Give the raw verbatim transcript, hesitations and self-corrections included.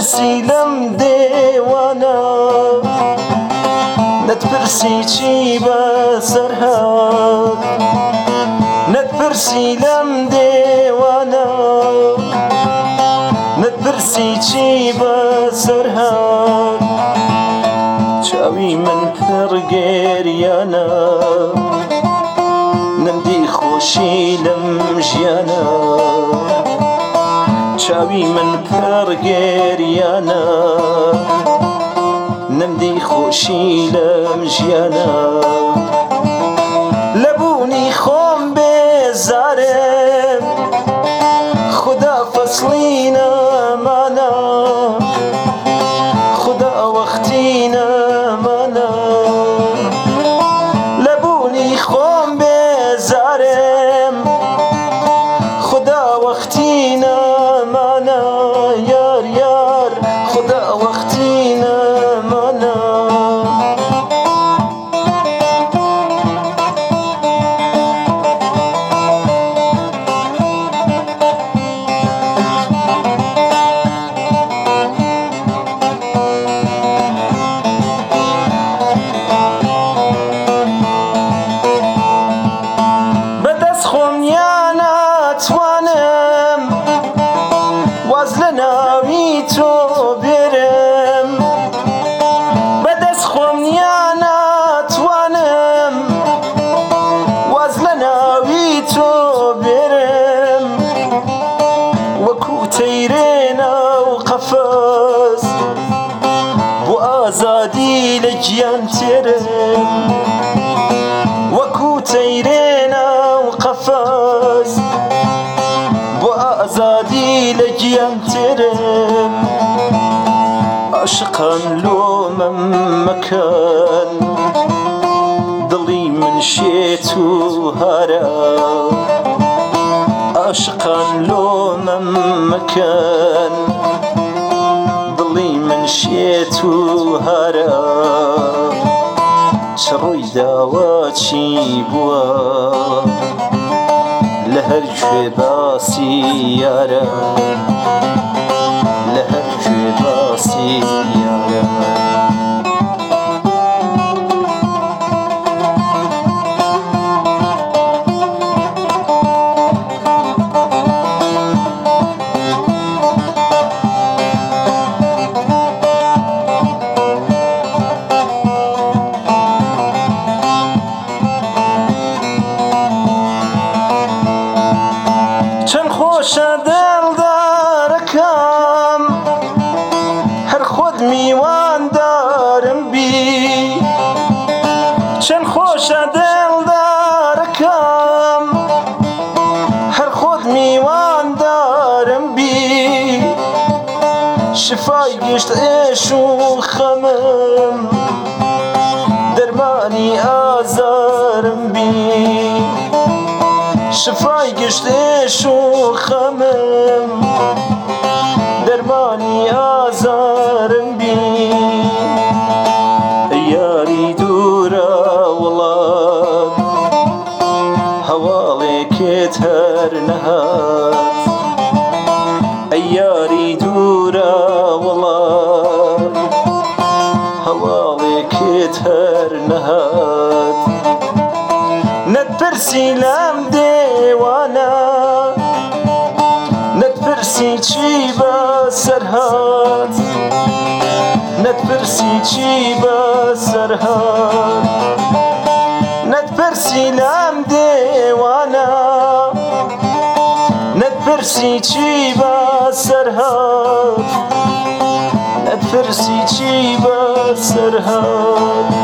نتپرسی لەم دێوانە نتپرسی چی بەسەر هات نتپرسی لەم دێوانە نتپرسی چی بەسەر هات چاوی من پڕ گێریانە نەمدی خۆشی لەم ژیانە چاوی من پڕ گێریانە نەمدی خۆشی لەم ژیانە لەبوونی خۆم بێزارم خدا فەسڵی نەمانە خدا وەختی نەمانە لەبوونی خۆم بێزارم خدا وەختی نەمانە یار یار خدا وەختی نەمانە بەدەست خۆم ناتوانم واز لە ناوی تۆ بێرم بەدەست خۆم ناتوانم واز لە ناوی تۆ بێرم وەکو تەیرێنە و قەفەس بۆ ئازادی لە گیان تێرم وەکو تەیرێنە و قەفەس بۆ ئازادی لە گیان تێرم عاشقان لۆمەم مەکەن دڵی من شێت و هارە عاشقان لۆمەم مەکەن دڵی من شێت و هارە چ ڕووی داوە چی بووە لە هەر کوێ باسی یارە لە هەر کوێ باسی یارە چەند خۆشە دڵدارەکەم هەر خۆت میواندارم بی چەند خۆشە دڵدارەکەم هەر خۆت میواندارم بی شفای گشت ئێش و خەمم دەرمانی ئازارم بی شفای گشت ئێش و خەمم دەرمانی ئازارم بی یاری دوورە وڵات هەواڵێکت هەر نەهات ئەی یاری دوورە وڵات هەواڵێکت هەر نەهات نتپرسی لەم دێوانە نتپرسی چی بەسەر هات نتپرسی چی بەسەر هات نتپرسی لەم دێوانە نتپرسی چی بەسەر هات نتپرسی چی بەسەر هات